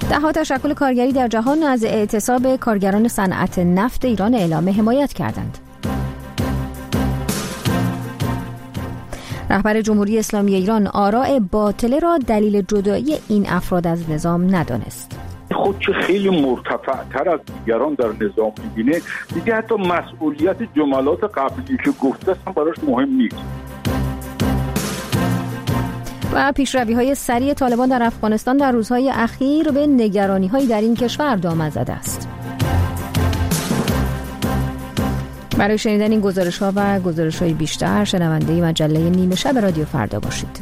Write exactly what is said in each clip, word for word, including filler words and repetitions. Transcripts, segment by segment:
ده‌ها تشکل کارگری در جهان از اعتصاب کارگران صنعت نفت ایران اعلام حمایت کردند. رهبر جمهوری اسلامی ایران آراء باطله را دلیل جدایی این افراد از نظام ندانست. خود که خیلی مرتفع تر از دیگران در نظام می‌بینه، دیگه حتی مسئولیت جملات قبلی که گفته هم براش مهم نیست. و پیشروی‌های سریع طالبان در افغانستان در روزهای اخیر به نگرانی‌هایی در این کشور دامن زده است. برای شنیدن این گزارش‌ها و گزارش‌های بیشتر شنونده مجله نیمه شب رادیو فردا باشید.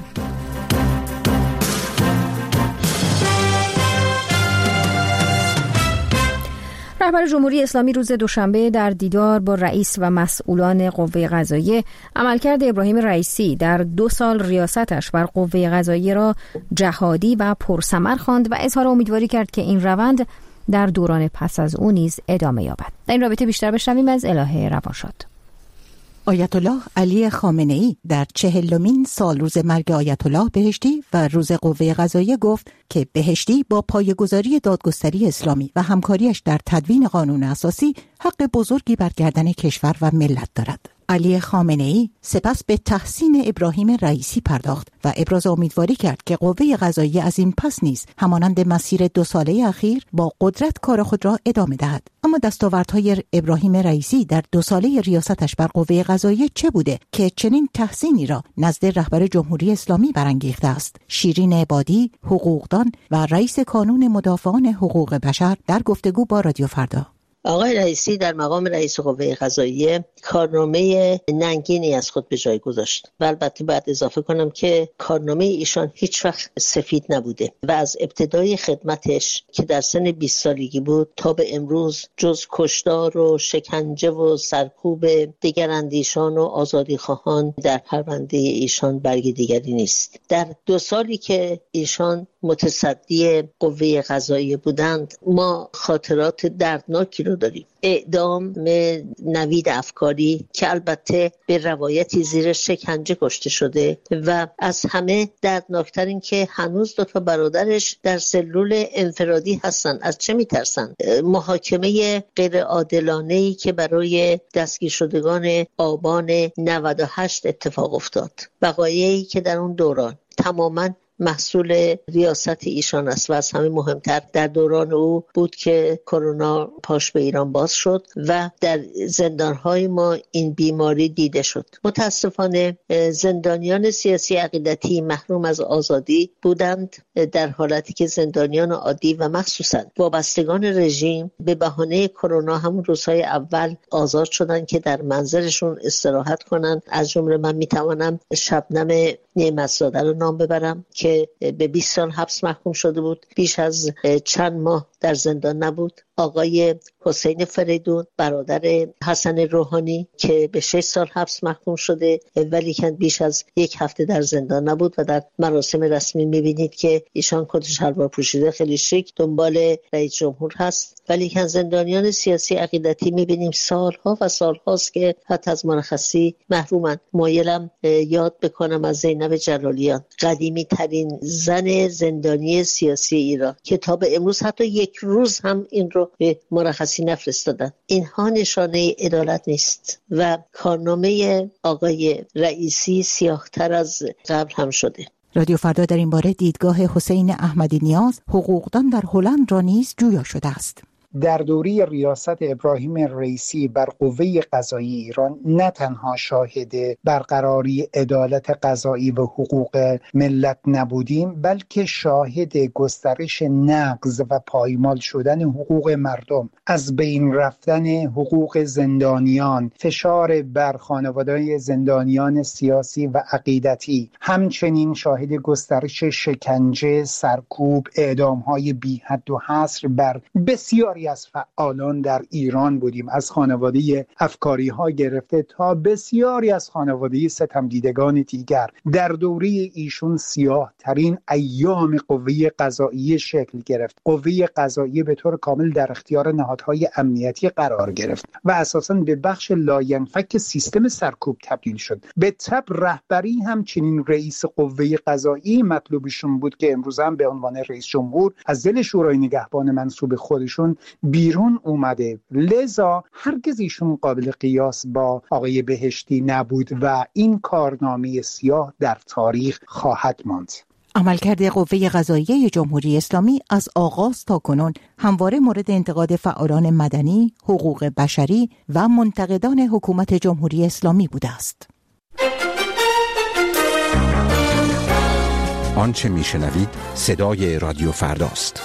رهبر جمهوری اسلامی روز دوشنبه در دیدار با رئیس و مسئولان قوه قضاییه عملکرد ابراهیم رئیسی در دو سال ریاستش بر قوه قضاییه را جهادی و پرثمر خواند و اظهار امیدواری کرد که این روند در دوران پس از او نیز ادامه یابد. در این رابطه بیشتر بشنویم از الهه روانشاد. آیت الله علی خامنه‌ای در چهلمین سال روز مرگ آیت الله بهشتی و روز قوه قضاییه گفت که بهشتی با پایه‌گذاری دادگستری اسلامی و همکاریش در تدوین قانون اساسی حق بزرگی بر گردن کشور و ملت دارد. علی خامنه‌ای سپس به تحسین ابراهیم رئیسی پرداخت و ابراز امیدواری کرد که قوه قضاییه از این پس نیز همانند مسیر دو ساله اخیر با قدرت کار خود را ادامه دهد. اما دستاوردهای ابراهیم رئیسی در دو ساله ریاستش بر قوه قضاییه چه بوده که چنین تحسینی را نزد رهبر جمهوری اسلامی برانگیخته است؟ شیرین عبادی، حقوقدان و رئیس کانون مدافعان حقوق بشر در گفتگو با رادیو فردا. آقای رئیسی در مقام رئیس قوه قضاییه کارنامه ننگینی از خود به جای گذاشت و البته باید اضافه کنم که کارنامه ایشان هیچ وقت سفید نبوده و از ابتدای خدمتش که در سن بیست سالگی بود تا به امروز جز کشتار و شکنجه و سرکوب دگراندیشان و آزادیخواهان در پرونده ایشان برگی دیگری نیست. در دو سالی که ایشان متصدی قوه قضاییه بودند ما خاطرات دردناکی رو داریم. اعدام نوید افکاری که البته به روایتی زیر شکنجه کشته شده و از همه دردناکتر این که هنوز دو تا برادرش در سلول انفرادی هستن. از چه میترسن؟ محاکمه غیر عادلانه‌ای که برای دستگیر شدگان آبان نود و هشت اتفاق افتاد، وقایعی که در اون دوران تماماً محصول ریاست ایشان است و از همه مهمتر در دوران او بود که کرونا پاش به ایران باز شد و در زندانهای ما این بیماری دیده شد. متاسفانه زندانیان سیاسی عقیدتی محروم از آزادی بودند، در حالتی که زندانیان عادی و مخصوصا وابستگان رژیم به بهانه کرونا همون روزهای اول آزاد شدند که در منزلشون استراحت کنند. از جمله من میتوانم شبنم نعمت‌زاده رو نام ببرم که به بیست سال حبس محکوم شده بود، بیش از چند ماه در زندان نبود. آقای حسین فریدون برادر حسن روحانی که به شش سال حبس محکوم شده ولی که بیش از یک هفته در زندان نبود و در مراسم رسمی میبینید که ایشان کت شلوار پوشیده خیلی شیک دنبال رئیس جمهور هست. ولی که زندانیان سیاسی عقیدتی میبینیم سالها و سالهاست که حتی از مرخصی محرومن. مایلم یاد بکنم از زینب جلالیان، قدیمی ترین زن زندانی سیاسی ایران که تا به امروز حتی یک روز هم این رو به مرخصی نفرستادن. اینها نشانه عدالت نیست و کارنامه آقای رئیسی سیاه‌تر از قبل هم شده. رادیو فردا در این باره دیدگاه حسین احمدی نیاز، حقوقدان در هلند را نیز جویا شده است. در دوره ریاست ابراهیم رئیسی بر قوه قضاییه ایران نه تنها شاهد برقراری عدالت قضایی و حقوق ملت نبودیم، بلکه شاهد گسترش نقض و پایمال شدن حقوق مردم، از بین رفتن حقوق زندانیان، فشار بر خانواده‌های زندانیان سیاسی و عقیدتی، همچنین شاهد گسترش شکنجه، سرکوب، اعدام‌های بی حد و حصر بر بسیاری بسیاری از فعالان در ایران بودیم، از خانواده افکاری ها گرفته تا بسیاری از خانواده ستمدیدگان دیگر. در دوره ایشون سیاه ترین ایام قوه قضاییه شکل گرفت. قوه قضاییه به طور کامل در اختیار نهادهای امنیتی قرار گرفت و اساساً به بخش لاینفک سیستم سرکوب تبدیل شد. به طب رهبری همچنین رئیس قوه قضاییه مطلوبشون بود که امروز هم به عنوان رئیس جمهور از دل شورای نگهبان منصوب خودشون بیرون اومده. لذا هرگز ایشون قابل قیاس با آقای بهشتی نبود و این کارنامه سیاه در تاریخ خواهد ماند. عملکرد قوه قضاییه جمهوری اسلامی از آغاز تا کنون همواره مورد انتقاد فعالان مدنی، حقوق بشری و منتقدان حکومت جمهوری اسلامی بوده است. آنچه میشنوید صدای رادیو فرداست.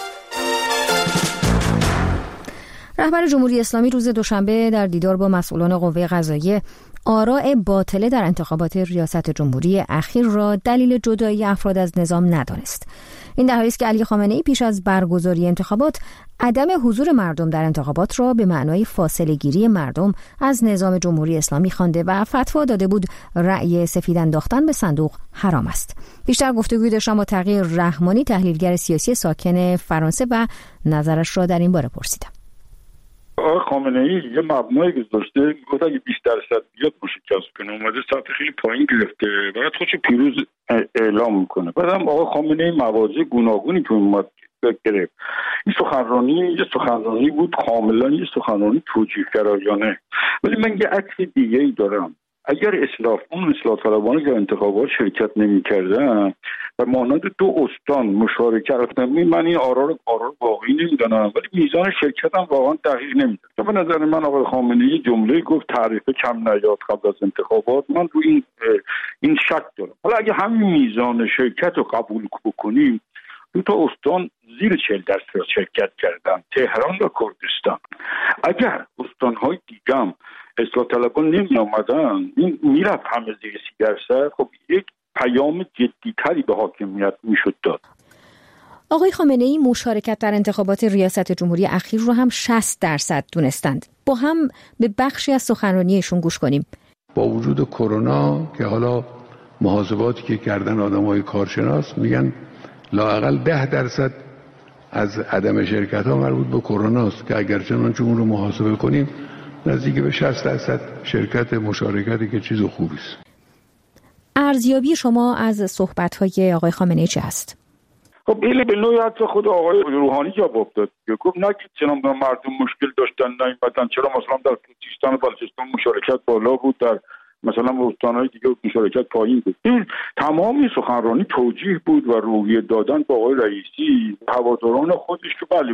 رهبر جمهوری اسلامی روز دوشنبه در دیدار با مسئولان قوه قضاییه آراء باطله در انتخابات ریاست جمهوری اخیر را دلیل جدایی افراد از نظام ندانست. این در حالی است که علی خامنه‌ای پیش از برگزاری انتخابات عدم حضور مردم در انتخابات را به معنای فاصله گیری مردم از نظام جمهوری اسلامی خوانده و فتوا داده بود رأی سفید انداختن به صندوق حرام است. بیشتر گفتگوی داشتم با تغییر رحمانی، تحلیلگر سیاسی ساکن فرانسه، و نظرش را در این باره پرسیدم. آقای خامنه‌ای یه مبنایی گذاشته، گفت اگه بیست درصد بیاد مشکست کنه، اومده سطح خیلی پایین گرفته، بعد خودش پیروز اعلام میکنه. بعدم آقای خامنه‌ای مواضع گوناگونی تو اومد گرفت. این سخنرانی یه سخنرانی بود کاملا یه سخنرانی توجیه‌گرایانه. ولی من یه عکس دیگه‌ای دارم. اگر اصلاح اون اصلاح طلبانی در انتخابات شرکت نمی‌کردن و مانند دو استان مشارکت کردن، من این آرا رو آرا واقعی نمیدونم، ولی میزان شرکت هم واقعا دقیق نمی‌دونم. به نظر من آقای خامنه‌ای جمله گفت تعریف کم نیاد قبل از انتخابات، من رو این این شک دارم. حالا اگه همین میزان شرکت رو قبول بکنیم، دو تا استان زیر چهل درصد شرکت کردن، تهران و کردستان. اگر استان‌های دیگه هم اصلاح طلبان نمی آمدن، این میرفت همه زیر سی درصد، خب یک پیام جدی‌تری به حاکمیت میشد داد. آقای خامنه‌ای مشارکت در انتخابات ریاست جمهوری اخیر رو هم شصت درصد دونستند. با هم به بخشی از سخنرانیشون گوش کنیم. با وجود کرونا که حالا محاسباتی که کردن آدمای کارشناس میگن لااقل ده درصد از عدم شرکت ها مربوط به کرونا است که اگر چنانچه اون رو محاسبه کنیم نزدیک به شصت درصد شرکت مشارکتی که چیز خوبی است. ارزیابی شما از صحبت‌های آقای خامنه‌ای چه است؟ خب این به نوعی حتی خود آقای روحانی جواب داد. گفت نگید چرا مردم مشکل داشتن نیومدن، چرا مثلا در سیستان و بلوچستان مشارکت بالا بود، در مثلا استان‌های دیگه مشارکت پایین بود. این تمامی سخنرانی توجیه بود و روحیه دادن با آقای رئیسی، هواداران خودش که بله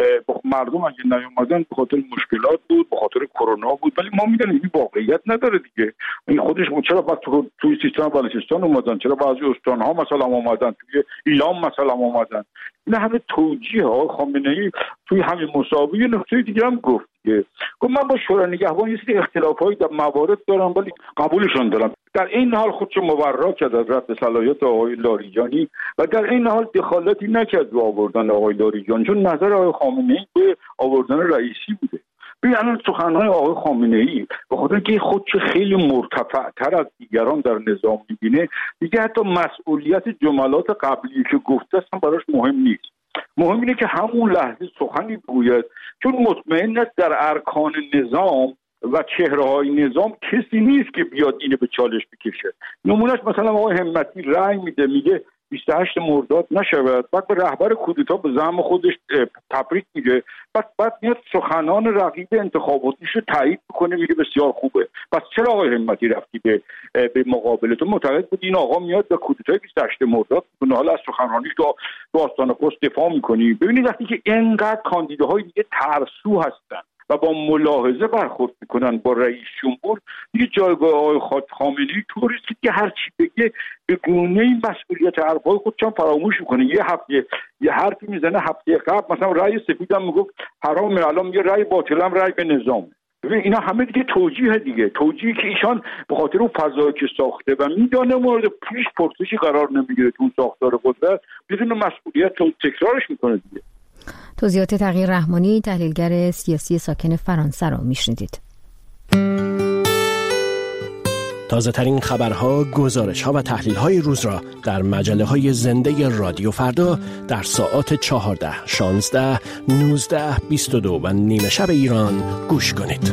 مردم اگه نیومدن به خاطر مشکلات بود، به خاطر کرونا بود، ولی ما میدونیم این واقعیت نداره دیگه. این خودش چرا بعد تو توی سیستان بلوچستان اومدن، چرا بعضی استان‌ها مثلا اومدن، توی ایلام مثلا اومدن. این همه توجیه ها. خامنه‌ای توی همین مسابقه نکته دیگه هم گفت که گفت من با شورای نگهبان یه سری اختلافایی در موارد دارم ولی قبولشون دارم. در این حال خودشو مبرا کرد از رفع صلاحیت آقای لاریجانی و در این حال دخالتی نکرد به آوردن آقای لاریجانی، چون نظر آقای خامنه‌ای به آوردن رئیسی بوده. ببین الان سخنرانی آقای خامنه‌ای به خاطر اینکه خودش خیلی مرتفع‌تر از دیگران در نظام می‌بینه، دیگه حتی مسئولیت جملات قبلی که گفته اصلا براش مهم نیست. مهم اینه که همون لحظه سخنی بگوید، چون مطمئن است در ارکان نظام و چهره‌های نظام کسی نیست که بیاد اینو به چالش بکشه. نمونهش مثلا آقای همتی رأی میده، میگه بیست و هشت مرداد نشود، بعد به رهبر کودتا به زعم خودش تبریک میگه، بعد بعد میاد سخنان رقیب انتخاباتیش رو تایید میکنه، میگه بسیار خوبه. پس چرا آقای همتی رفتی به به مقابله؟ تو معتقد بودی این آقا میاد به کودتای بیست و هشت مرداد میکنه، حالا از سخنرانیش تو تو آستانه پست دفاع میکنی؟ ببینید وقتی که اینقدر کاندیداهای دیگه ترسو هستن و با ملاحظه برخورد میکنن با رئیس جمهور، یه جایگاه آقای خامنه‌ای طوریست که هر چی بگه به گونه‌ای مسئولیت حرفای خودش هم فراموش میکنه. یه هفته یه حرفی میزنه، هفته قبل مثلا رأی سفیدم میگفت حرامه، الان میگه رأی باطلم رأی به نظام. ببین اینا همه دیگه توجیه دیگه، توجیهی که ایشان به خاطر اون فضایی که ساخته و میدانه مورد پیش پرسشی قرار نمیگیره تو ساختار قدرت، بدون مسئولیت تو تکرارش میکنه دیگه. توضیحات تغییر رحمانی، تحلیلگر سیاسی ساکن فرانسه را میشنیدید. تازه ترین خبرها، گزارش‌ها و تحلیل‌های روز را در مجله‌های زنده رادیو فردا در ساعات چهارده، شانزده، نوزده، بیست و دو و نیمه شب ایران گوش کنید.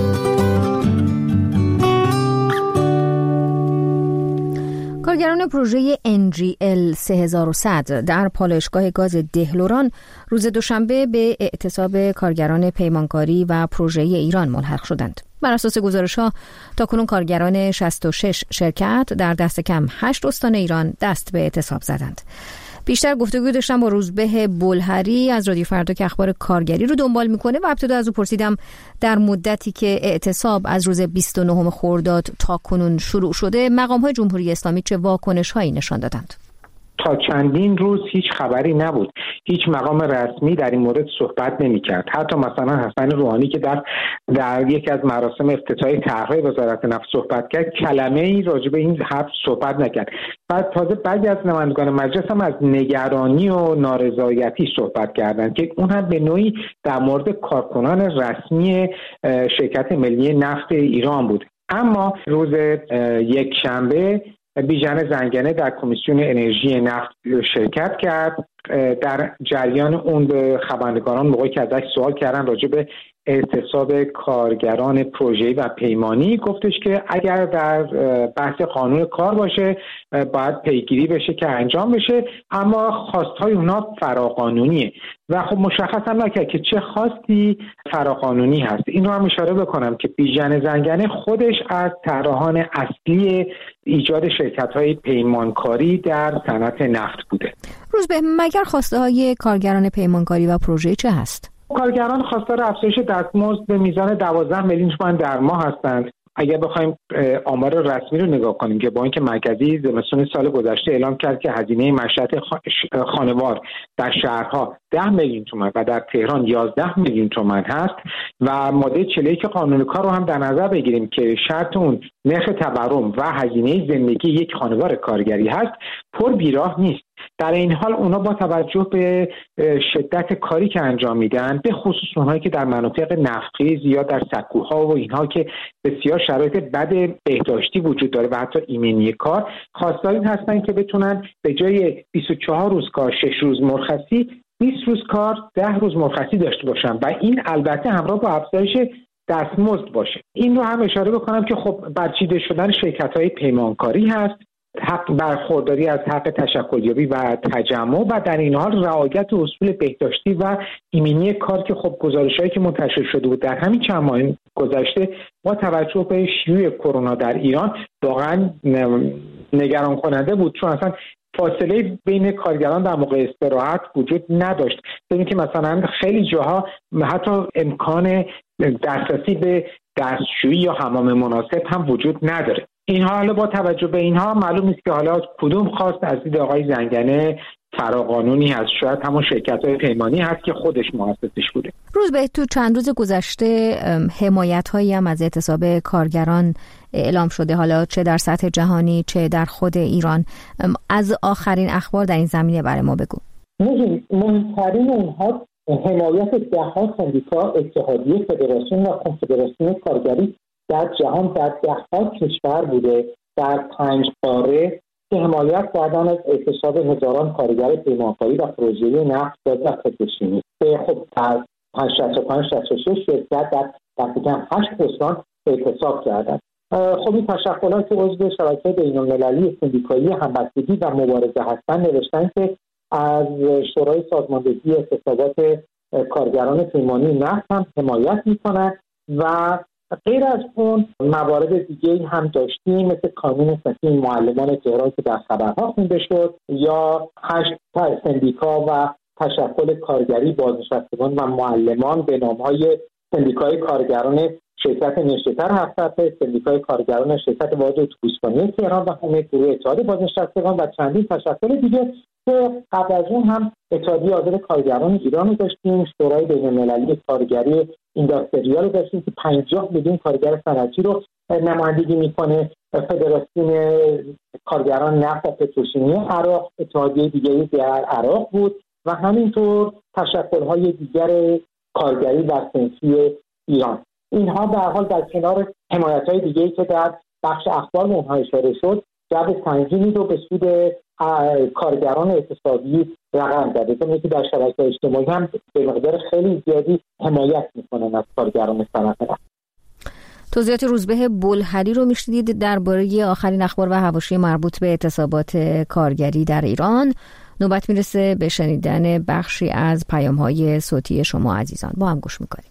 کارگران پروژه ان جی ال سه هزار و صد در پالایشگاه گاز دهلوران روز دوشنبه به اعتصاب کارگران پیمانکاری و پروژه ایران ملحق شدند. بر اساس گزارش‌ها تاکنون کارگران شصت و شش شرکت در دست کم هشت استان ایران دست به اعتصاب زدند. بیشتر گفتگو داشتم با روزبه بلهری از رادیو فردا که اخبار کارگری رو دنبال میکنه و ابتدا از او پرسیدم در مدتی که اعتصاب از روز بیست و نهم خرداد تا کنون شروع شده مقام‌های جمهوری اسلامی چه واکنش‌هایی نشان دادند. تا چندین روز هیچ خبری نبود، هیچ مقام رسمی در این مورد صحبت نمی‌کرد. حتی مثلا حسن روحانی که در در یکی از مراسم افتتاحی طرح‌های وزارت نفت صحبت کرد، کلمه‌ای راجع به این حرف صحبت نکرد. بعد تازه بعضی از نمایندگان مجلس هم از نگرانی و نارضایتی صحبت کردند که اون هم به نوعی در مورد کارکنان رسمی شرکت ملی نفت ایران بود. اما روز یک شنبه بیژن زنگنه در کمیسیون انرژی نفت شرکت کرد. در جریان اون به خبرنگاران موقعی که ازش سوال کردن راجع به اعتصاب کارگران پروژه‌ای و پیمانی گفتش که اگر در بحث قانون کار باشه باید پیگیری بشه که انجام بشه، اما خواستهای اونا فراقانونیه و خب مشخص هم نکرد که چه خواستی فراقانونی هست. این رو هم اشاره بکنم که بیژن زنگنه خودش از طراحان اصلی ایجاد شرکت‌های پیمانکاری در صنعت نفت بوده. روزبه، مگر خواسته های کارگران پیمانکاری و پروژه چه هست؟ کارگران خواستار افزایش دستمزد به میزان دوازده میلیون تومان در ماه هستند. اگر بخوایم آمار رسمی رو نگاه کنیم که بانک مرکزی زمستون سال گذشته اعلام کرد که هزینه معیشت خانوار در شهرها ده میلیون تومان و در تهران یازده میلیون تومان هست و ماده چهل و یک قانون کار رو هم در نظر بگیریم که شرط اون نرخ تورم و هزینه زندگی یک خانوار کارگری هست، پر بیراه نیست. در این حال اونا با توجه به شدت کاری که انجام میدن، به خصوص اونهایی که در مناطق نفتخیز یا در سکوها و اینها که بسیار شرایط بد بهداشتی وجود داره و حتی ایمنی کار، خواستار این هستن که بتونن به جای بیست و چهار روز کار شش روز مرخصی بیست روز کار ده روز مرخصی داشته باشن و این البته همراه با افزایش دستمزد باشه. این رو هم اشاره بکنم که خب برچیده شدن شرکت‌های پیمانکاری هست، حق برخورداری از حق تشکلیابی و تجمع و در این حال رعایت اصول بهداشتی و ایمنی کار که خب گزارش‌هایی که منتشر شده بود در همین چند ماه گذشته با توجه به شیوع کرونا در ایران واقعا نگران کننده بود، چون اصلا فاصله بین کارگران در موقع استراحت وجود نداشت. ببینید که مثلا خیلی جاها حتی امکان دسترسی به دستشویی یا حمام مناسب هم وجود نداره. اینها حالا با توجه به اینها معلوم نیست که حالا کدوم خواست از دید آقای زنگنه فراقانونی هست. شاید همون شرکت‌های پیمانی هست که خودش مؤسسش بوده. روز به تو چند روز گذشته حمایت‌هایی هم از اعتصاب کارگران اعلام شده، حالا چه در سطح جهانی چه در خود ایران. از آخرین اخبار در این زمینه برای ما بگو. مهمترین اونها حمایت ده‌ها سندیکا، اتحادیه، فدراسیون و کنفدراسیون کارگری در جهان در ده‌ها کشور بوده، در پنج قاره که حمایت کردن از اعتصاب هزاران کارگر پیمانکاری و پروژه نفت، گاز و پتروشیمی که خب در شصت و پنج شصت و شش شرکت در تقریبا هشت استان اعتصاب کردند. خب این تشکلات که عضو شبکه بین‌المللی سندیکایی همبستگی و مبارزه هستند نوشتن که از شورای سازماندهی اعتصابات کارگران پیمانی نفت هم حمایت می‌کنند و غیر از اون موارد دیگه هم داشتیم مثل کانون صحی معلمان تهران که در خبرها خونده شد یا هشت سندیکا و تشکل کارگری بازنشستگان و معلمان به نام‌های سندیکای کارگران شرکت نشتر هفت‌صفحه، سندیکای کارگران شرکت واحد اتوبوسرانی تهران و همه گروه اتحاد بازنشستگان و چندین تشکل دیگه که قبل از اون هم اتحادیه آزاد کارگران ایران رو داشتیم، شورای بین‌المللی کارگری اینداستریال رو داشتیم که پنجاه میلیون کارگر صنعتی رو نمایندگی میکنه، فدراسیون کارگران نفت و پتروشیمی عراق، اتحادیه دیگری در عراق بود و همینطور تشکل‌های دیگر کارگری و صنفی ایران. اینها به هر حال در کنار حمایت‌های دیگه‌ای که در بخش اخبار اونها اشاره شد، جو سنگینی رو به سود کارگران اقتصادی رقم زده. چون که در شبکه‌های اجتماعی هم به مقدار خیلی زیادی حمایت می‌کنن از کارگران صنعت نفت. توضیحات روزبه بلحری رو میشنیدید درباره آخرین اخبار و حواشی مربوط به اعتصابات کارگری در ایران. نوبت میرسه به شنیدن بخشی از پیام‌های صوتی شما عزیزان. با هم گوش می‌کنیم.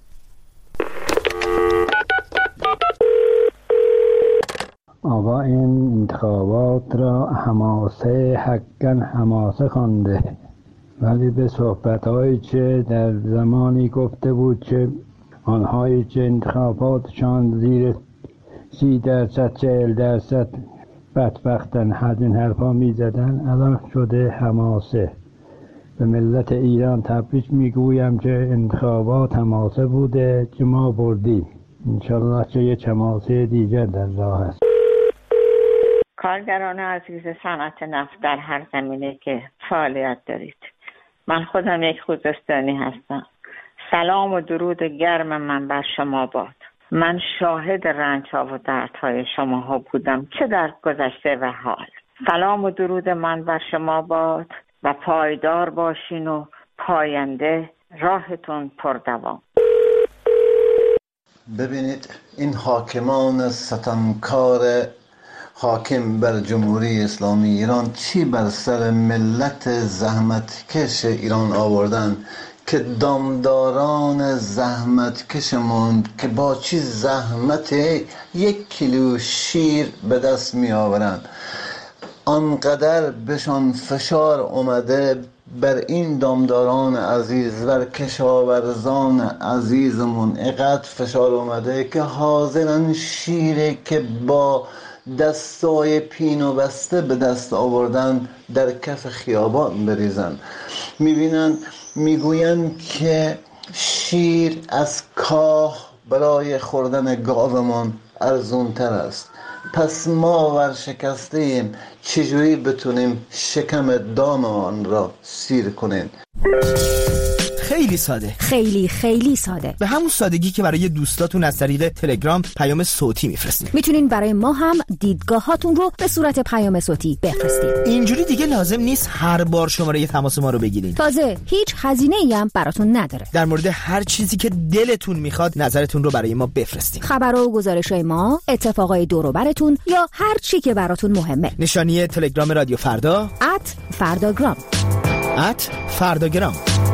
آقا این انتخابات را حماسه حقاً حماسه خوانده، ولی به صحبت‌هایی که در زمانی گفته بود که آنهایی که انتخاباتشان زیر سی درصد چهل درصد بدبختن از این حرفا میزدن، الان شده حماسه. به ملت ایران تبریک میگویم که انتخابات حماسه بوده که ما بردیم. انشالله که یک حماسه دیگر در راه است. کارگران عزیز صنعت نفت در هر زمینه که فعالیت دارید، من خودم یک خوزستانی هستم. سلام و درود گرم من بر شما باد. من شاهد رنج‌ها و دردهای شماها بودم، چه در گذشته و حال. سلام و درود من بر شما باد و پایدار باشین و پاینده راهتون پردوام. ببینید این حاکمان ستمکار حاکم بر جمهوری اسلامی ایران چی بر سر ملت زحمتکش ایران آوردن که دامداران زحمتکشمون که با چی زحمت یک کیلو شیر به دست می آورن، آنقدر بهشان فشار اومده بر این دامداران عزیز، بر کشاورزان عزیزمون اقدر فشار اومده که حاضرن شیره که با دستای پین و بسته به دست آوردن در کف خیابان بریزن. میبینن میگوین که شیر از کاه برای خوردن گاومان ارزون تر است. پس ما ورشکسته ایم، چجوری بتونیم شکم دام آن را سیر کنیم؟ خیلی ساده، خیلی خیلی ساده، به همون سادگی که برای دوستاتون از طریق تلگرام پیام صوتی میفرستید. میتونین برای ما هم دیدگاهاتون رو به صورت پیام صوتی بفرستید. اینجوری دیگه لازم نیست هر بار شماره تماس ما رو بگیرین. تازه هیچ هزینه‌ای هم براتون نداره. در مورد هر چیزی که دلتون میخواد نظرتون رو برای ما بفرستید. خبر و گزارش‌های ما، اتفاقای دور و براتون یا هر چی که براتون مهمه. نشانی تلگرام رادیو فردا ات فرداگرام ات فرداگرام.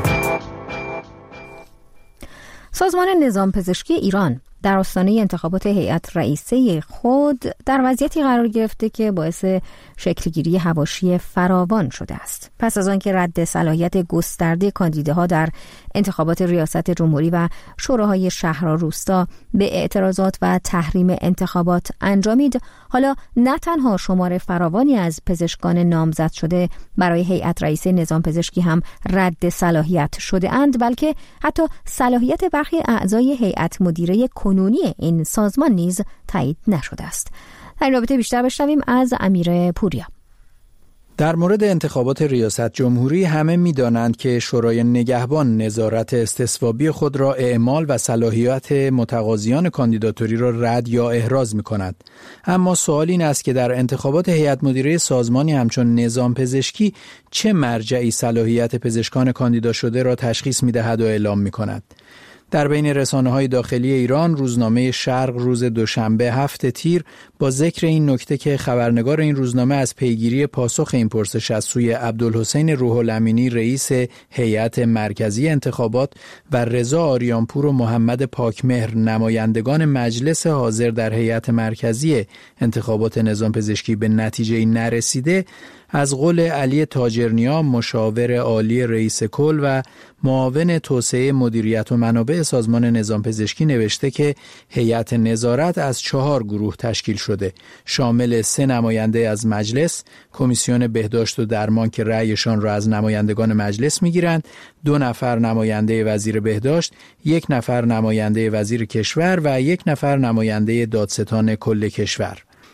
سازمان نظام پزشکی ایران در آستانه انتخابات هیئت رئیسه خود در وضعیتی قرار گرفته که باعث شکلگیری حواشی فراوان شده است. پس از آنکه رد صلاحیت گسترده کاندیداها در انتخابات ریاست جمهوری و شوراهای شهر و روستا به اعتراضات و تحریم انتخابات انجامید، حالا نه تنها شمار فراوانی از پزشکان نامزد شده برای هیئت رئیسه نظام پزشکی هم رد صلاحیت شده اند، بلکه حتی صلاحیت برخی اعضای هیئت مدیره کنونی این سازمان نیز تایید نشده است. در این رابطه بیشتر بشنویم از امیر پوریا. در مورد انتخابات ریاست جمهوری همه می‌دانند که شورای نگهبان نظارت استصوابی خود را اعمال و صلاحیت متقاضیان کاندیداتوری را رد یا احراز می‌کند. اما سوال این است که در انتخابات هیئت مدیره سازمانی همچون نظام پزشکی چه مرجعی صلاحیت پزشکان کاندیدا شده را تشخیص می‌دهد و اعلام می‌کند؟ در بین رسانه‌های داخلی ایران، روزنامه شرق روز دوشنبه هفت تیر با ذکر این نکته که خبرنگار این روزنامه از پیگیری پاسخ این پرسش از سوی عبدالحسین روح الامینی رئیس هیئت مرکزی انتخابات و رضا آریانپور و محمد پاکمهر نمایندگان مجلس حاضر در هیئت مرکزی انتخابات نظام پزشکی به نتیجه نرسیده، از قول علی تاجرنیا مشاور عالی رئیس کل و معاون توسعه مدیریت و منابع سازمان نظام پزشکی نوشته که هیئت نظارت از چهار گروه تشکیل شده، شامل سه نماینده از مجلس، کمیسیون بهداشت و درمان که رأیشان را از نمایندگان مجلس میگیرند، دو نفر نماینده وزیر بهداشت، یک نفر نماینده وزیر کشور و یک نفر نماینده دادستان کل کشور.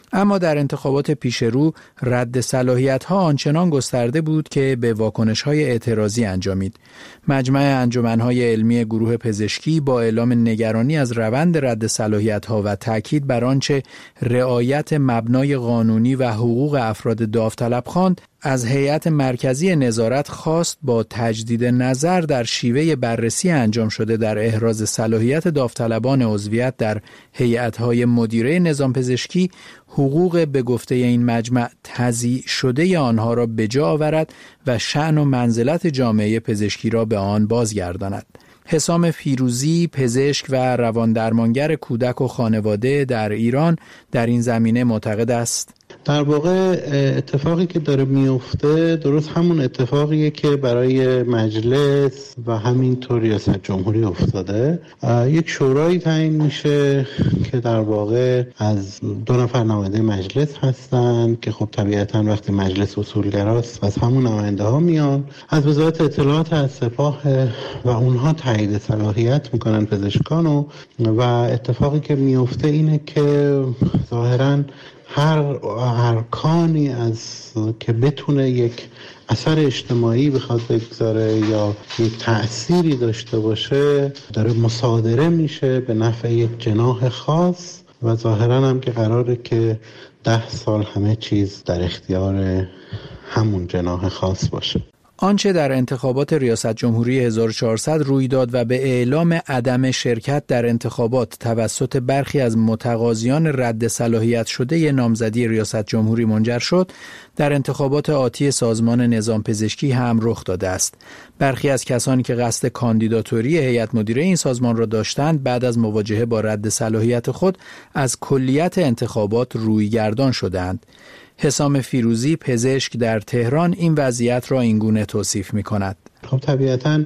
اما در انتخابات پیش رو رد صلاحیت‌ها آنچنان گسترده بود که به واکنش‌های اعتراضی انجامید. مجمع انجمن‌های علمی گروه پزشکی با اعلام نگرانی از روند رد صلاحیت‌ها و تاکید بر آنچه رعایت مبنای قانونی و حقوق افراد داوطلب خواند، از هیئت مرکزی نظارت خواست با تجدید نظر در شیوه بررسی انجام شده در احراز صلاحیت داوطلبان عضویت در هیئت‌های مدیره نظام پزشکی، حقوق به گفته این مجمع تضییع شده آنها را به جا آورد و شأن و منزلت جامعه پزشکی را به آن بازگرداند. حسام فیروزی، پزشک و رواندرمانگر کودک و خانواده در ایران، در این زمینه معتقد است در واقع اتفاقی که داره میفته درست همون اتفاقیه که برای مجلس و همینطور ریاست جمهوری افتاده. یک شورایی تعیین میشه که در واقع از دو نفر نماینده مجلس هستن که خب طبیعتا وقتی مجلس اصولگراست از همون نماینده ها میان، از وزارت اطلاعات از سپاه و اونها تایید صلاحیت میکنن پزشکانو و اتفاقی که میفته اینه که ظاهراً هر ارکانی از که بتونه یک اثر اجتماعی بخواد بگذاره یا یک تأثیری داشته باشه داره مصادره میشه به نفع یک جناح خاص و ظاهراً هم که قراره که ده سال همه چیز در اختیار همون جناح خاص باشه. آنچه در انتخابات ریاست جمهوری هزار و چهارصد روی داد و به اعلام عدم شرکت در انتخابات توسط برخی از متقاضیان رد صلاحیت شده نامزدی ریاست جمهوری منجر شد، در انتخابات آتی سازمان نظام پزشکی هم رخ داده است. برخی از کسانی که قصد کاندیداتوری هیئت مدیره این سازمان را داشتند، بعد از مواجهه با رد صلاحیت خود از کلیت انتخابات رویگردان شدند. حسام فیروزی، پزشک در تهران، این وضعیت را اینگونه توصیف می کند. خب طبیعتاً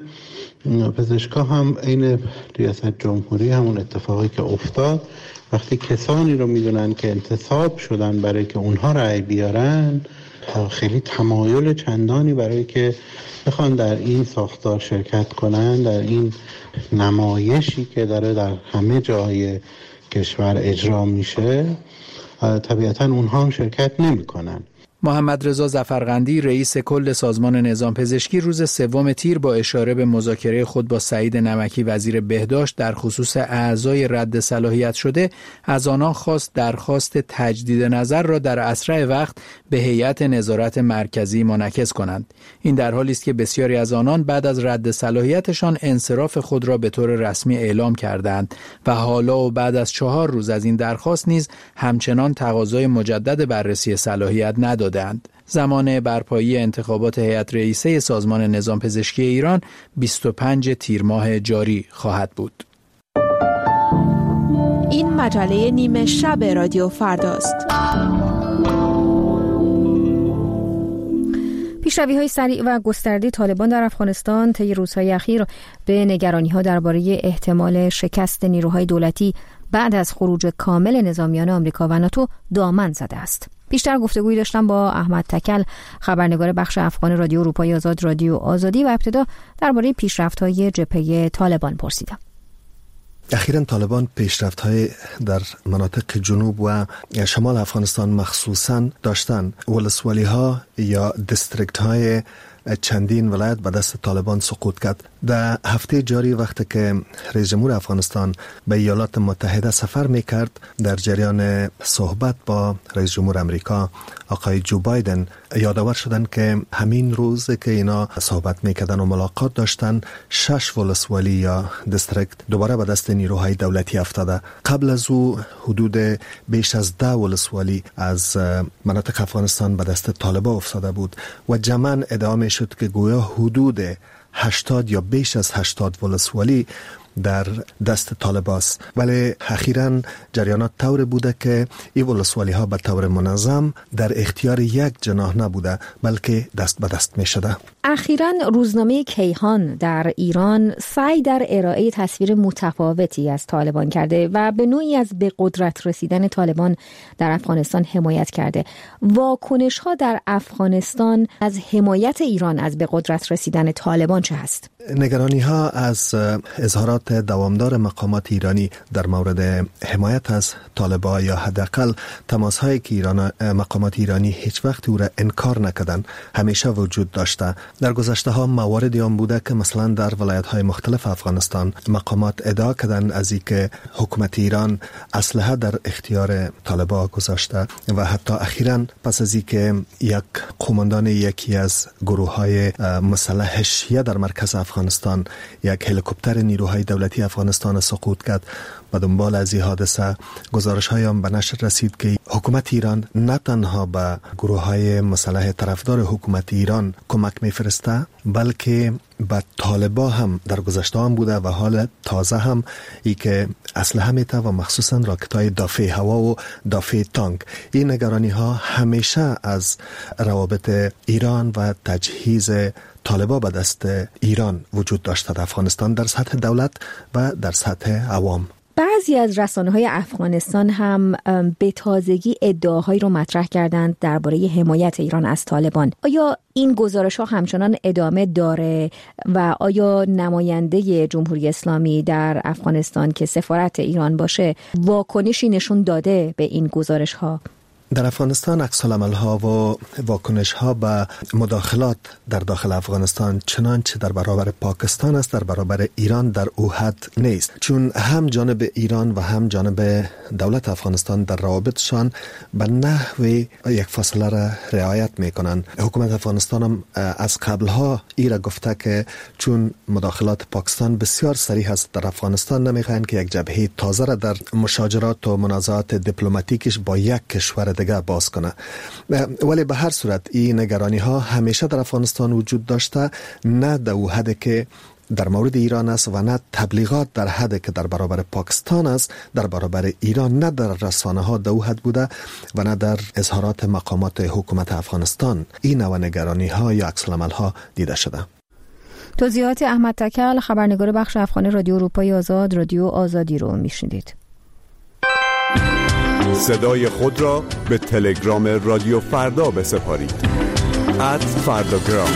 پزشکا هم این ریاست جمهوری همون اتفاقی که افتاد وقتی کسانی رو میدونن که انتصاب شدن برای که اونها رأی بیارن، خیلی تمایل چندانی برای که بخوان در این ساختار شرکت کنن، در این نمایشی که داره در همه جای کشور اجرا میشه، طبیعتاً اونها هم شرکت نمی کنن. محمد رضا ظفرقندی، رئیس کل سازمان نظام پزشکی، روز سوم تیر با اشاره به مذاکره خود با سعید نمکی وزیر بهداشت در خصوص اعضای رد صلاحیت شده، از آنان خواست درخواست تجدید نظر را در اسرع وقت به هیئت نظارت مرکزی منعکس کنند. این در حالی است که بسیاری از آنان بعد از رد صلاحیتشان انصراف خود را به طور رسمی اعلام کردند و حالا و بعد از چهار روز از این درخواست نیز همچنان تقاضای مجدد بررسی صلاحیت ندادند. زمان برپایی انتخابات هیئت رئیسه سازمان نظام پزشکی ایران بیست و پنج تیر ماه جاری خواهد بود. این مجله نیمه شب رادیو فرداست. پیشروی‌های سریع و گسترده طالبان در افغانستان طی روزهای اخیر به نگرانی‌ها درباره احتمال شکست نیروهای دولتی بعد از خروج کامل نظامیان آمریکا و ناتو دامن زده است. بیشتر گفتگویی داشتم با احمد تکل، خبرنگار بخش افغان رادیو اروپای آزاد رادیو آزادی، و ابتدا درباره پیشرفت‌های جبهه طالبان پرسیدم. اخیراً طالبان پیشرفت‌های در مناطق جنوب و شمال افغانستان مخصوصاً داشتن. ولسوالی‌ها یا دیستریکت‌های چندین ولایت به دست طالبان سقوط کرد. در هفته جاری وقتی که رئیس جمهور افغانستان به ایالات متحده سفر میکرد، در جریان صحبت با رئیس جمهور امریکا آقای جو بایدن یادآور شدن که همین روز که اینا صحبت میکردن و ملاقات داشتن، شش ولسوالی یا دیستریکت دوباره به دست نیروهای دولتی افتاده. قبل از او حدود بیش از ده ولسوالی از مناطق افغانستان به دست طالبان افتاده بود و جمعاً ادعا شد که گویا حدود هشتاد یا بیش از هشتاد ولسوالی در دست طالبان است. ولی اخیراً جریانات طور بوده که این ولسوالی ها به طور منظم در اختیار یک جناح نبوده، بلکه دست به دست می شده. اخیراً روزنامه کیهان در ایران سعی در ارائه تصویر متفاوتی از طالبان کرده و به نوعی از به قدرت رسیدن طالبان در افغانستان حمایت کرده. واکنش ها در افغانستان از حمایت ایران از به قدرت رسیدن طالبان چه هست؟ نگرانی ها از اظهارات دوامدار مقامات ایرانی در مورد حمایت از طالبان یا حداقل تماس هایی که ایران مقامات ایرانی هیچ وقت او را انکار نکردند همیشه وجود داشته. در گذشته ها مواردی هم بوده که مثلا در ولایت های مختلف افغانستان مقامات ادعا کردند از اینکه حکومت ایران اسلحه در اختیار طالبان گذاشته و حتی اخیراً پس از اینکه یک قماندان یکی از گروه های مسلح شیعه در مرکز افغانستان یک هلیکوپتر نیروهای دولتی افغانستان سقوط کرد، و دنبال از این حادثه گزارش های هم به نشر رسید که حکومت ایران نه تنها به گروه های مسلح طرفدار حکومت ایران کمک میفرسته بلکه به طالبا هم در گذشته هم بوده و حال تازه هم ای که اسلحه میته و مخصوصا راکت های دافع هوا و دافع تانک. این نگرانی ها همیشه از روابط ایران و تجهیز طالبا به دست ایران وجود داشته در افغانستان در سطح دولت و در سطح عوام. بعضی از رسانه‌های افغانستان هم به تازگی ادعاهایی رو مطرح کردند درباره حمایت ایران از طالبان. آیا این گزارش‌ها همچنان ادامه داره و آیا نماینده جمهوری اسلامی در افغانستان که سفارت ایران باشه واکنشی نشون داده به این گزارش‌ها؟ در افغانستان عکس‌العمل ها و واکنش ها به مداخلات در داخل افغانستان چنانچه در برابر پاکستان است در برابر ایران در او حد نیست، چون هم جانب ایران و هم جانب دولت افغانستان در روابطشان به نحوی یک فاصله را رعایت میکنند. حکومت افغانستان هم از قبل ها ایرا گفته که چون مداخلات پاکستان بسیار صریح است در افغانستان نمیخواهند که یک جبهه تازه را در مشاجرات و منازعات دیپلماتیکش با یک کشور دیگه باز کنه. ولی به هر صورت این نگرانی ها همیشه در افغانستان وجود داشته، نه در اون حد که در مورد ایران است و نه تبلیغات در حد که در برابر پاکستان است در برابر ایران، نه در رسانه ها در اون حد بوده و نه در اظهارات مقامات حکومت افغانستان این نوع نگرانی ها یا عکس‌العمل ها دیده شده. توضیحات احمد تکل، خبرنگار بخش افغانی رادیو اروپای آزاد، رادیو آزادی رو میشنیدید. صدای خود را به تلگرام رادیو فردا بسپارید. ات فرداگرام.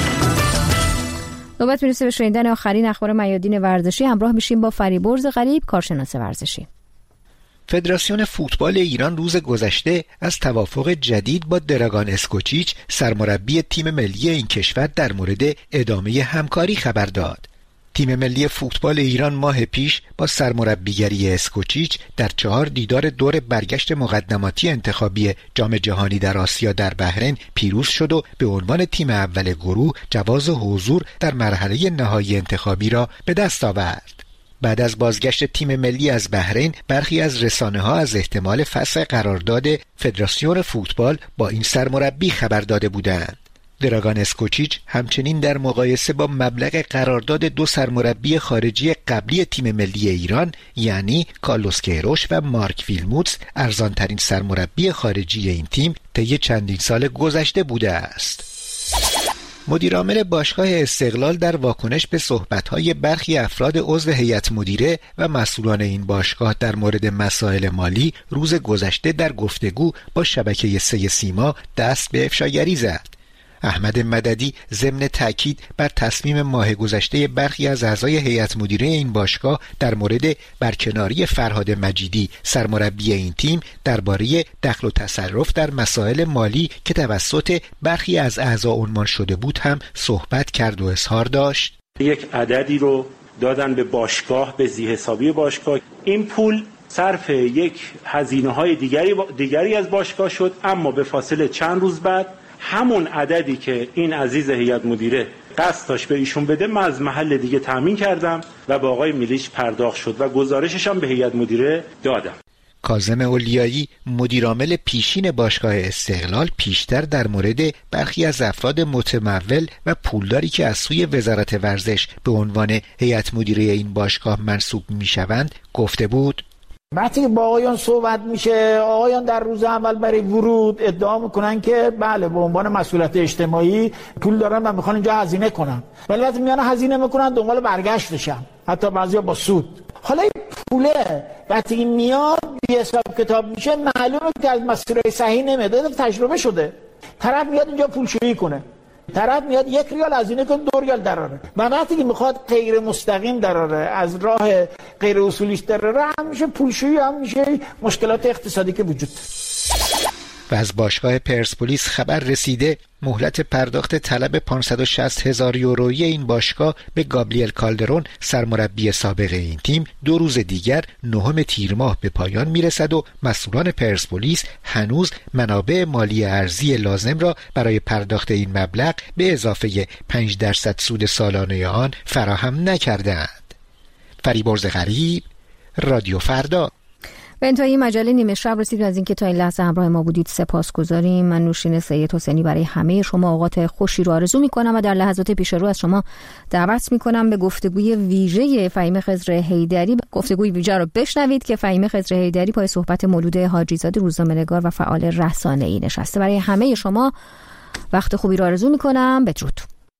نوبت میرسه به شنیدن آخرین اخبار میادین ورزشی. همراه میشیم با فریبرز غریب، کارشناس ورزشی. فدراسیون فوتبال ایران روز گذشته از توافق جدید با دراگان اسکوچیچ سرمربی تیم ملی این کشور در مورد ادامه همکاری خبر داد. تیم ملی فوتبال ایران ماه پیش با سرمربیگری اسکوچیچ در چهار دیدار دور برگشت مقدماتی انتخابی جام جهانی در آسیا در بحرین پیروز شد و به عنوان تیم اول گروه جواز حضور در مرحله نهایی انتخابی را به دست آورد. بعد از بازگشت تیم ملی از بحرین، برخی از رسانه‌ها از احتمال فسخ قرارداد فدراسیون فوتبال با این سرمربی خبر داده بودند. دراگان اسکوچیچ همچنین در مقایسه با مبلغ قرارداد دو سرمربی خارجی قبلی تیم ملی ایران یعنی کارلوس کیروش و مارک ویلموتس ارزانترین سرمربی خارجی این تیم طی چندین سال گذشته بوده است. مدیرعامل باشگاه استقلال در واکنش به صحبت‌های برخی افراد عضو هیئت مدیره و مسئولان این باشگاه در مورد مسائل مالی روز گذشته در گفتگو با شبکه سه سیما دست به افشاگری زد. احمد مددی ضمن تاکید بر تصمیم ماه گذشته برخی از اعضای هیئت مدیره این باشگاه در مورد برکناری فرهاد مجیدی سرمربی این تیم درباره دخل و تصرف در مسائل مالی که توسط برخی از اعضا عنوان شده بود هم صحبت کرد و اظهار داشت. یک عددی رو دادن به باشگاه، به ذی حسابی باشگاه. این پول صرف یک هزینه‌های دیگری دیگری از باشگاه شد، اما به فاصله چند روز بعد همون عددی که این عزیز هیئت مدیره قصد داشت به ایشون بده من از محل دیگه تامین کردم و به آقای میلیچ پرداخت شد و گزارشش هم به هیئت مدیره دادم. کاظم اولیایی مدیرعامل پیشین باشگاه استقلال پیشتر در مورد برخی از افراد متمول و پولداری که از سوی وزارت ورزش به عنوان هیئت مدیره این باشگاه منصوب میشوند گفته بود. وقتی که با آقایان صحبت میشه، آقایان در روز اول برای ورود ادعا میکنن که بله به عنوان مسئولیت اجتماعی پول دارن و میخوان اینجا هزینه کنن، ولی وقتی میان هزینه میکنن دنبال برگشتشن، حتی بعضیا با سود. حالا این پوله وقتی میاد بی حساب کتاب میشه معلومه که از مسئله صحیح نمیاد، تجربه شده. طرف میاد اینجا پولشویی کنه، طرف میاد یک ریال هزینه کنه دو ریال دراره. و وقتی که میخواد غیر مستقیم دراره، از راه غیر اصولیش دراره، همیشه پولشویی، همیشه مشکلات اقتصادی که وجود داره. و از باشگاه پرسپولیس خبر رسیده مهلت پرداخت طلب پانصد و شصت هزار یورویی این باشگاه به گابریل کالدرون سرمربی سابق این تیم دو روز دیگر نهم تیر ماه به پایان میرسد و مسئولان پرسپولیس هنوز منابع مالی ارزی لازم را برای پرداخت این مبلغ به اضافه پنج درصد سود سالانه آن فراهم نکردند. فریبرز غریب، رادیو فردا. به انتهای مجله نیمه شب رسیدیم. از اینکه تا این لحظه همراه ما بودید سپاسگزاریم. من نوشین سید حسینی برای همه شما اوقات خوشی رو آرزو میکنم و در لحظات پیش رو از شما دعوت میکنم به گفتگوی ویژه فهیمه خضر حیدری. گفتگوی ویژه رو بشنوید که فهیمه خضر حیدری پای صحبت مولود حاجیزاده روزنامه‌نگار و فعال رسانه‌ای نشسته. برای همه شما وقت خوبی رو آرزو میکنم. بدرود.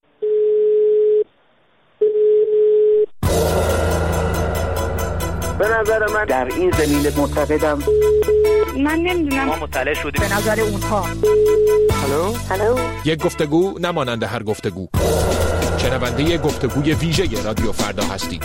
به نظر من در این زمینه معتقدم، من نمیدونم، ما مطلع شدیم به نظر اونها. هلو هلو یک گفتگو نمانند هر گفتگو. شنونده گفتگوی ویژه رادیو فردا هستید.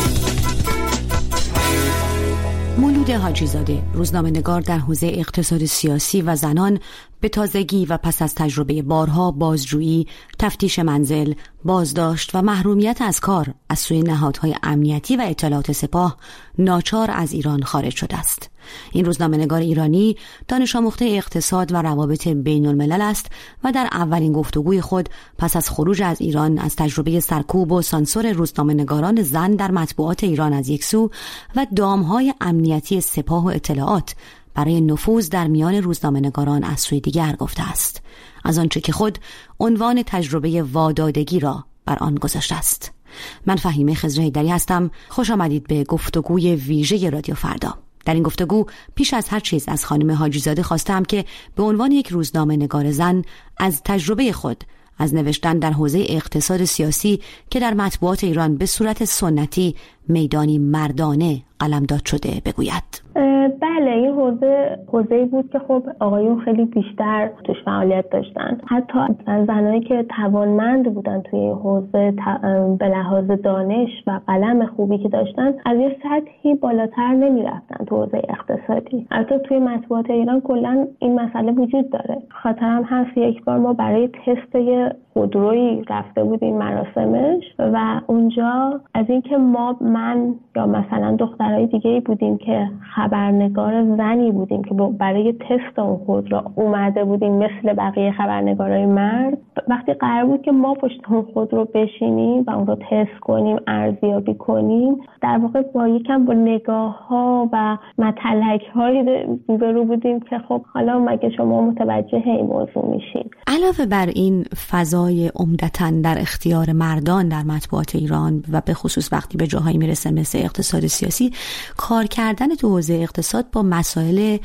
مولود حاجیزاده روزنامه‌نگار در حوزه اقتصاد سیاسی و زنان به تازگی و پس از تجربه بارها بازجویی، تفتیش منزل، بازداشت و محرومیت از کار از سوی نهادهای امنیتی و اطلاعات سپاه ناچار از ایران خارج شده است. این روزنامه‌نگار ایرانی دانش آموخته اقتصاد و روابط بین الملل است و در اولین گفتگوی خود پس از خروج از ایران از تجربه سرکوب و سانسور روزنامه‌نگاران زن در مطبوعات ایران از یک سو و دامهای امنیتی سپاه و اطلاعات برای نفوذ در میان روزنامه‌نگاران از سوی دیگر گفته است، از آنچه که خود عنوان تجربه وادادگی را بر آن گذاشته است. من فهیمه خضر حیدری هستم. خوش آمدید به گفتگوی ویژه رادیو فردا. در این گفتگو پیش از هر چیز از خانم حاجیزاده خواستم که به عنوان یک روزنامه‌نگار زن از تجربه خود از نوشتن در حوزه اقتصاد سیاسی که در مطبوعات ایران به صورت سنتی میدانی مردانه قلمداد شده بگوید. بله، این حوزه حوزه‌ای بود که خب آقایون خیلی بیشتر توش فعالیت داشتن. حتی زنایی که توانمند بودن توی این حوزه به لحاظ دانش و قلم خوبی که داشتن از یه سطحی بالاتر نمی‌رفتن تو حوزه اقتصادی. البته توی مطبوعات ایران کلا این مسئله وجود داره. خاطرم هست یک بار ما برای تست خودرویی رفته بودیم مراسمش و اونجا از اینکه ما من یا مثلا دخترای دیگه‌ای بودیم که خبرنگار زنی بودیم که برای تست اون خودرو اومده بودیم مثل بقیه خبرنگارای مرد، وقتی قرار بود که ما پشت اون خودرو بشینیم و اون رو تست کنیم، ارزیابی کنیم، در واقع با یکم با نگاه‌ها و متلک‌های روبرو بودیم که خب حالا مگه شما متوجه این موضوع میشین. علاوه بر این فضای عمدتاً در اختیار مردان در مطبوعات ایران و به خصوص وقتی به جاهایی میرسه مثل اقتصاد سیاسی، کار کردن تو حوزه اقتصاد با مسائل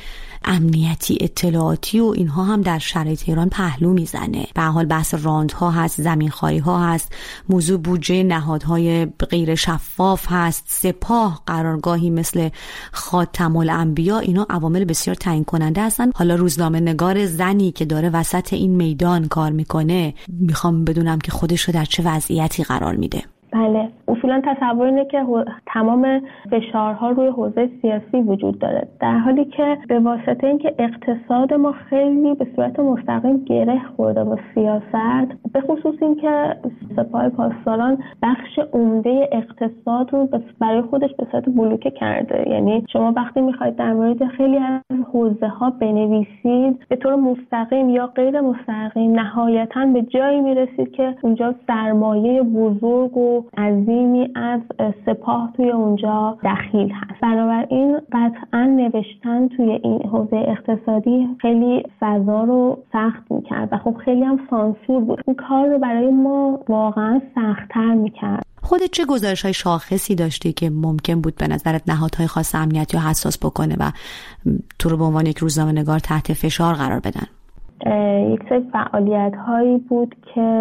امنیتی اطلاعاتی و اینها هم در شرایط ایران پهلو میزنه. به هر حال بحث راندها هست، زمینخواری ها هست، موضوع بودجه نهادهای غیر شفاف هست، سپاه قرارگاهی مثل خاتم الانبیا، اینا عوامل بسیار تعیین کننده هستن. حالا روزنامه نگار زنی که داره وسط این میدان کار میکنه، میخوام بدونم که خودش رو در چه وضعیتی قرار میده. بله، اصولا تصور اینه که تمام فشارها روی حوزه سیاسی وجود داره، در حالی که به واسطه اینکه اقتصاد ما خیلی به صورت مستقیم گره خورده با سیاست، به خصوص اینکه سپاه پاسداران بخش عمده اقتصاد رو برای خودش به صورت بلوکه کرده. یعنی شما وقتی میخواید در مورد خیلی از حوزه ها بنویسید، به طور مستقیم یا غیر مستقیم نهایتاً به جایی میرسید که اونجا سرمایه بزرگ و عظیمی از سپاه توی اونجا دخیل هست. بنابراین قطعا نوشتن توی این حوزه اقتصادی خیلی فضا رو سخت میکرد و خب خیلی هم سانسور بود. این کار رو برای ما واقعا سخت‌تر میکرد. خودت چه گزارش‌های شاخصی داشتی که ممکن بود به نظرت نهادهای خاص امنیتی رو حساس بکنه و تو رو به عنوان یک روزنامه‌نگار تحت فشار قرار بدن؟ یک سری فعالیت هایی بود که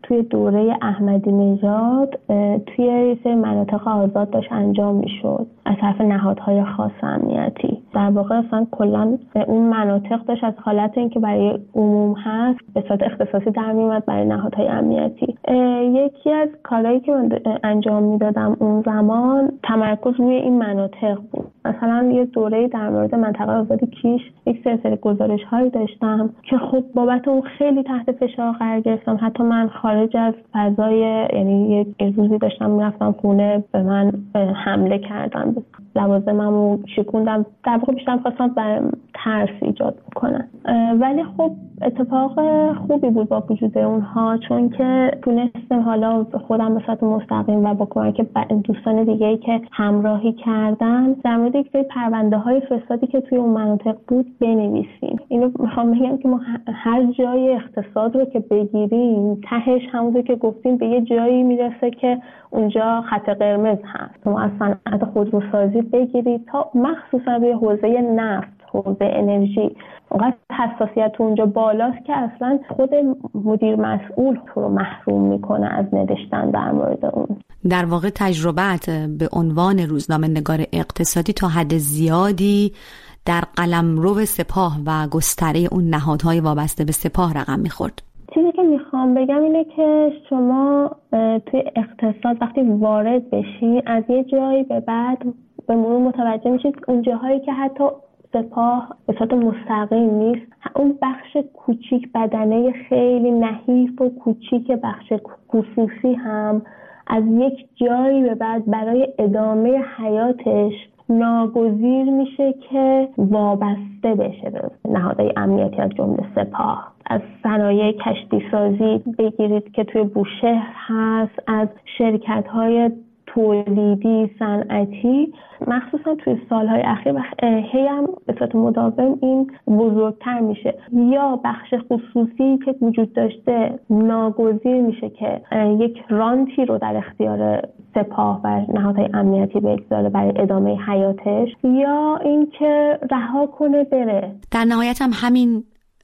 توی دوره احمدی نژاد توی یه سری مناطق آزاد داشت انجام میشد از طرف نهادهای خاص امنیتی. در واقع اصلا کلا اون مناطق داشت از حالت اینکه برای عموم هست به صورت اختصاصی در میومد برای نهادهای امنیتی. یکی از کارهایی که من انجام میدادم اون زمان تمرکز روی این مناطق بود. مثلا یه دوره در مورد منطقه آزاد کیش یک سلسله گزارش هایی داشتم که خب بابت اون خیلی تحت فشار قرار گرفتم. حتی من خارج از فضای، یعنی یه روزی داشتم میرفتم خونه به من حمله کردن، لوازممو شکوندم، در واقع بیشتر خواستم برام ترس ایجاد بکنن. ولی خب اتفاق خوبی بود با وجود اونها، چون که تونستم حالا خودم به صورت مستقیم و با کمک دوستان دیگه‌ای که همراهی کردن در مورد یک سری پرونده های فسادی که توی اون مناطق بود بنویسیم. اینو میخوام بگم که ما هر جای اقتصاد رو که بگیریم تهش همونطور که گفتیم به یه جایی میرسه که اونجا خط قرمز هست. ما از صنعت خودروسازی بگیرید تا مخصوصا روی حوزه نفت، حوزه انرژی، اونقدر حساسیت اونجا بالاست که اصلا خود مدیر مسئول رو محروم میکنه از نوشتن در مورد اون. در واقع تجربت به عنوان روزنامه‌نگار اقتصادی تا حد زیادی در قلمرو سپاه و گستره اون نهادهای وابسته به سپاه رقم میخورد. چیزی که میخوام بگم اینه که شما توی اقتصاد وقتی وارد بشی از یه جایی به بعد به مرور متوجه میشید اون جاهایی که حتی سپاه به صورت مستقیم نیست، اون بخش کوچیک بدنه خیلی نحیف و کوچیک بخش خصوصی هم از یک جایی به بعد برای ادامه حیاتش ناگزیر میشه که وابسته بشه به نهادهای امنیتی از جمله سپاه. از صنایع کشتی سازی بگیرید که توی بوشهر هست، از شرکت های تولیدی صنعتی، مخصوصا توی سالهای اخیر هی هم به صورت مداوم این بزرگتر میشه. یا بخش خصوصی که وجود داشته ناگزیر میشه که یک رانتی رو در اختیار سپاه و نهادهای امنیتی بگذاره برای ادامه حیاتش، یا اینکه رها کنه بره. در نهایت هم همین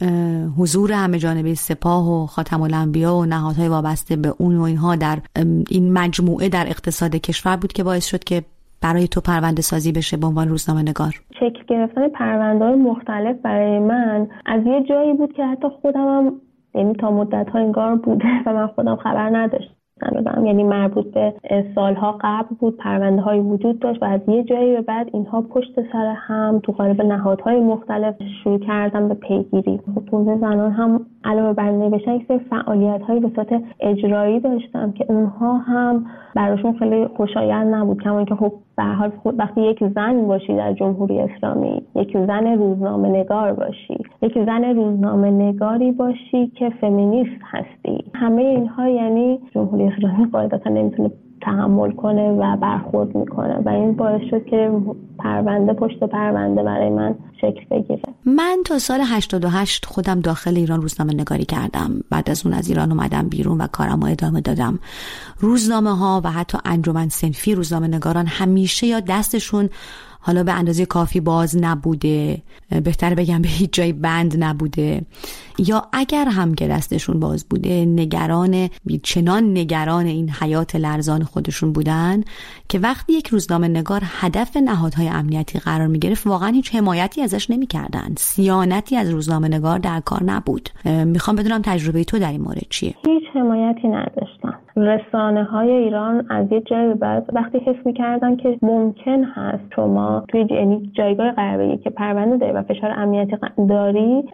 حضور همه جانبه سپاه و خاتم الانبیا و نهادهای وابسته به اون و اینها در این مجموعه در اقتصاد کشور بود که باعث شد که برای تو پرونده سازی بشه به عنوان روزنامه نگار. شکل گرفتن پرونده های مختلف برای من از یه جایی بود که حتی خودم هم، یعنی تا مدت ها انگار بوده و من خودم خبر نداشتم. یعنی مربوط به سالها قبل بود، پرونده های وجود داشت و از یه جایی به بعد اینها پشت سر هم تو قالب نهادهای مختلف شروع کردن به پیگیری. حقوق زنان هم علاوه بر نوشتن یک سری فعالیت‌های به صورت اجرایی داشتم که اونها هم براشون خیلی خوشایند نبود. کما اینکه خب به هر حال وقتی یک زن باشی در جمهوری اسلامی، یک زن روزنامه نگار باشی، یک زن روزنامه نگاری باشی که فمینیست هستی، همه اینها یعنی جمهوری اسلامی قاعدتا نمیتونه تحمل کنه و برخورد میکنه و این باعث شد که پرونده پشت پرونده برای من شکل بگیره. من تا سال هشتاد و هشت خودم داخل ایران روزنامه نگاری کردم. بعد از اون از ایران اومدم بیرون و کارم رو ادامه دادم. روزنامه ها و حتی انجمن صنفی روزنامه نگاران همیشه یا دستشون حالا به اندازه کافی باز نبوده، بهتر بگم به هیچ جای بند نبوده، یا اگر هم که دستشون باز بوده نگران چنان نگران این حیات لرزان خودشون بودن که وقتی یک روزنامه نگار هدف نهادهای امنیتی قرار می گرفت واقعا هیچ حمایتی ازش نمی کردن. صیانتی از روزنامه نگار در کار نبود. میخوام بدونم تجربه تو در این مورد چیه؟ هیچ حمایتی نداشتن. رسانه های ایران از یه جای بعد وقتی حس می‌کردن که ممکن هست شما توی یعنی جایگاه قراری که پرونده داری و فشار امنیتی داری،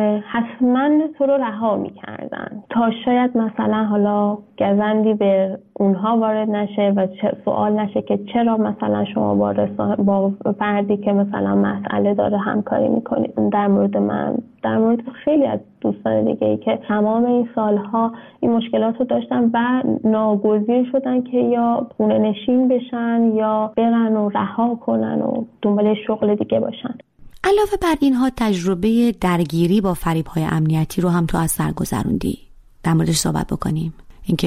حتما تو رو رها می‌کردن تا شاید مثلا حالا گزندی به اونها وارد نشه و سوال نشه که چرا مثلا شما با رسانه با فردی که مثلا مسئله داره همکاری می‌کنید. در مورد من، در مورد خیلی از دوستان دیگه ای که تمام این سالها این مشکلات رو داشتن و ناگزیر شدن که یا خونه نشین بشن یا برن و رها کنن و دنبال شغل دیگه باشن. علاوه بر اینها تجربه درگیری با فریب‌های امنیتی رو هم تو از سر گذروندی. در موردش صحبت بکنیم. اینکه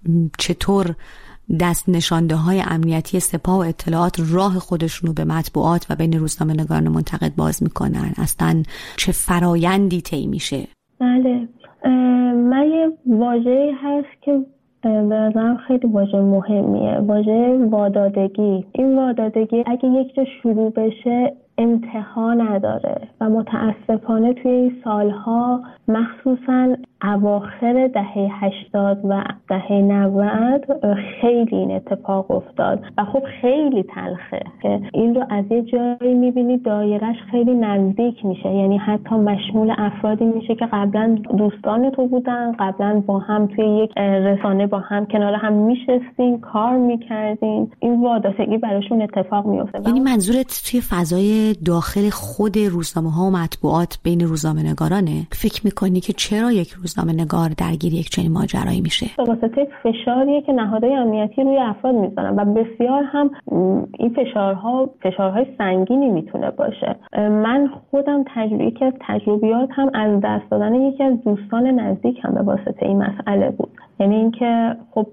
چطور دست نشانده های امنیتی سپاه و اطلاعات راه خودشونو به مطبوعات و بین روزنامه نگاران منتقد باز میکنن. اصلا چه فرایندی طی میشه؟ بله، من یه واژه‌ای هست که به نظرم خیلی واژه مهمیه، واژه وادادگی. این وادادگی اگه یک جا شروع بشه انتها نداره و متاسفانه توی این سالها مخصوصا اواخر دهه هشتاد و دهه نود خیلی این اتفاق افتاد و خب خیلی تلخه که این رو از یه جایی میبینی دایرش خیلی نزدیک میشه، یعنی حتی مشمول افرادی میشه که قبلا دوستان تو بودن، قبلا با هم توی یک رسانه با هم کنار هم میشستین، کار میکردین، این وادادگی براشون اتفاق میفته. یعنی منظورت توی فضای داخل خود روزنامه ها و مطبوعات بین روزنامه نگارانه؟ فکر میکنی که چرا یک روزنامه نگار درگیر یک چنین ماجرایی میشه؟ به واسطه فشاریه که نهادهای امنیتی روی افراد میذارن و بسیار هم این فشارها فشارهای سنگینی میتونه باشه. من خودم تجربه که تجربیات هم از دست دادن یکی از دوستان نزدیک هم به واسطه این مسئله بود. یعنی اینکه خب